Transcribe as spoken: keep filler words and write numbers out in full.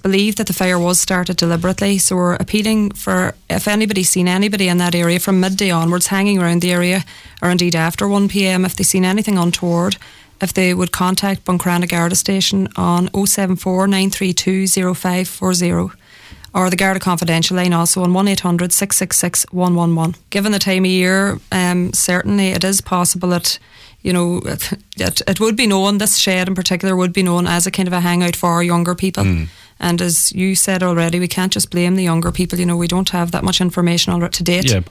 believe that the fire was started deliberately, so we're appealing for, if anybody's seen anybody in that area from midday onwards hanging around the area, or indeed after one p m, if they've seen anything untoward, if they would contact Buncrana Garda Station on oh seven four, nine three two, oh five four oh, or the Garda Confidential line also on one eight hundred, six six six, one one one. Given the time of year, um, certainly it is possible that, you know, it, it would be known, this shed in particular would be known as a kind of a hangout for younger people. Mm. And as you said already, we can't just blame the younger people. You know, we don't have that much information already to date. Yeah.